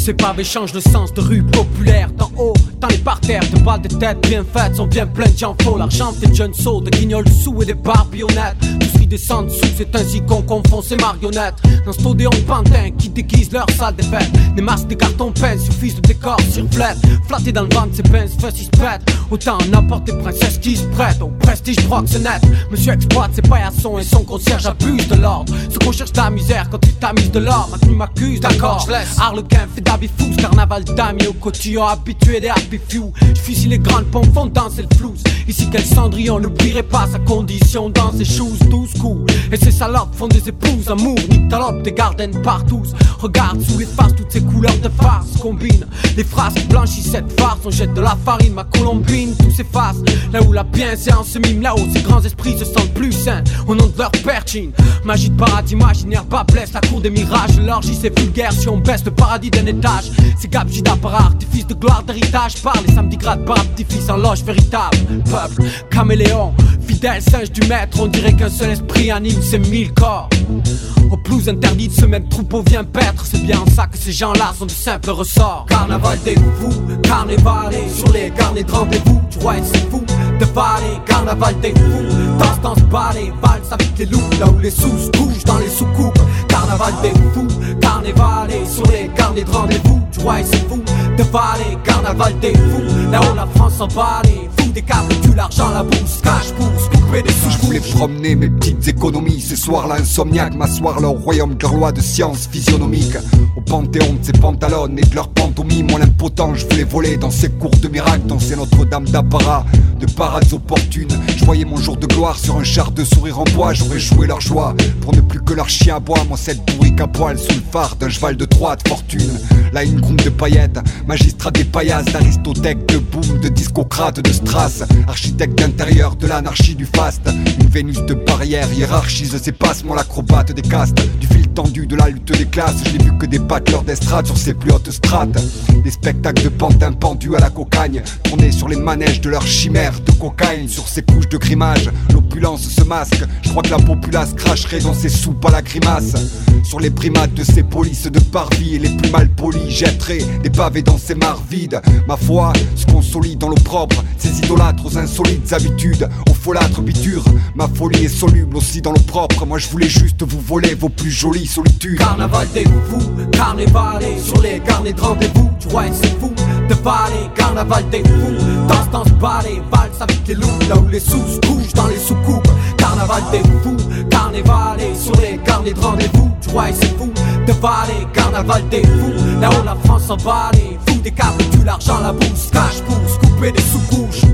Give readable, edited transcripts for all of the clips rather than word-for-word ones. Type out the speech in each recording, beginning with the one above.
Ces pavés changent le sens de rue populaire. D'en haut, dans les parterres, de balles de tête bien faites sont bien pleines de gens faux. L'argent fait de jeunes sauts, de guignols sous et des barbillonnettes. Tout ce qui descend dessous, c'est ainsi qu'on confond ces marionnettes. Dans cet odéon de pantin qui déguise leur salle des fêtes. Des masques, des cartons peints suffisent de décor sur flette. Flattés dans le ventre, ces pinces, fesses ils se pètent. Autant n'importe des princesses qui se prêtent. Au prestige proxénète, monsieur exploite ses paillassons et son concierge abuse de l'ordre. Ce qu'on cherche de la misère quand tu t'amuses de l'or. Ma tenue m'accuse, d'accord, je laisse. Harlequin fait d'habits fous, carnaval d'amis au cotillon habitué des happy few. J'fusille les grandes pompes font danser le flouze. Ici quel Cendrillon n'oublierait pas sa condition dans ses shoes, 12 coups. Et ces salopes font des épouses, amour, nyctalope, des gardennes partout. Regarde sous les faces toutes ces couleurs de farce. Combine les phrases qui blanchissent cette farce. On jette de la farine, ma colombine, tout s'efface. Là où la bienséance se mime, là où ces grands esprits se sentent plus sains au nom de leur perchine. Magie de paradis imaginaire, bas blesse la cour des mirages. L'orgie c'est vulgaire si on baisse le paradis d'un étage. C'est gabjida par artifice de gloire d'héritage. Par les samedis grades par artifice en loge véritable. Peuple, caméléon, fidèle singe du maître. On dirait qu'un seul esprit anime ces 1000 corps. Au plus interdit de ce même troupeau vient paître. C'est bien en ça que ces gens-là sont de simples ressorts. Carnaval des fous, carnavalé sur les carnets de rendez-vous. Tu vois c'est fou de parler. Carnaval des fous, danse, balai, valse avec les loups. Là où les sous se couchent dans les soucoupes. Carnaval des fous, carnavalé sur les carnets de rendez-vous. Tu vois c'est fou de parler. Carnaval des fous, là où la France s'emballe. Fou des câbles, du l'argent, la bourse, cache pour se couper des sous. Je voulais promener mes petites économies. Ce soir-là, insomniaque, m'asseoir là au royaume de leur loi de science physionomique. Au panthéon de ses pantalons et de leurs pantomimes. Moi l'impotent, je voulais voler dans ces cours de miracles. Danser Notre-Dame d'apparat, de parades opportunes. Je voyais mon jour de gloire sur un char de sourire en bois. J'aurais joué leur joie pour ne plus que leur chien aboie. Moi cette bourrique à poil sous le phare d'un cheval de Troie de fortune. Là une groupe de paillettes, magistrat des paillasses, d'aristothèque, de boom, de discocrate, de strass. Architecte d'intérieur de l'anarchie du faste. Une Vénus de barrière hiérarchise ses passes. Moi l'acrobate des castes, du fil tendu de la lutte des classes. Je n'ai vu que des battleurs d'estrade sur ces plus hautes strates. Des spectacles de pantins pendus à la cocagne, tournés sur les manèges de leurs chimères de cocaïne. Sur ces couches de grimage, l'opulence se masque. Je crois que la populace cracherait dans ses soupes à la grimace. Sur les primates de ces polices de parvis, et les plus mal polis jetteraient des pavés dans ces mares vides. Ma foi se consolide dans l'opprobre, ces idolâtres aux insolites habitudes, aux folâtres biture. Ma folie est soluble aussi dans l'opprobre. Moi je voulais juste vous voler vos plus jolies solitudes. Carnaval des fous, carnavalé sur les carnets de rendez-vous. Tu vois c'est fou de parler. Carnaval des fous, danse, balai, valse avec les loups. Là où les sous se couchent dans les soucoupes. Carnaval des fous, carnavalé sur les carnets de rendez-vous. Tu vois c'est fou de parler. Carnaval des fous, là où la France s'emballe. Fou des câbles, du l'argent, la bourse, cache pour se couper des sous-couches.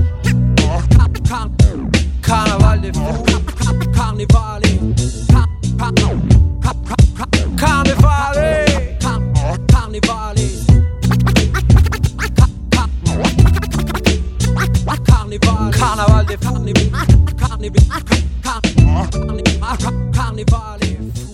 Carnaval des fous, carnavalé, carnavalé, carnavalé, carnaval des fous, carnavalé.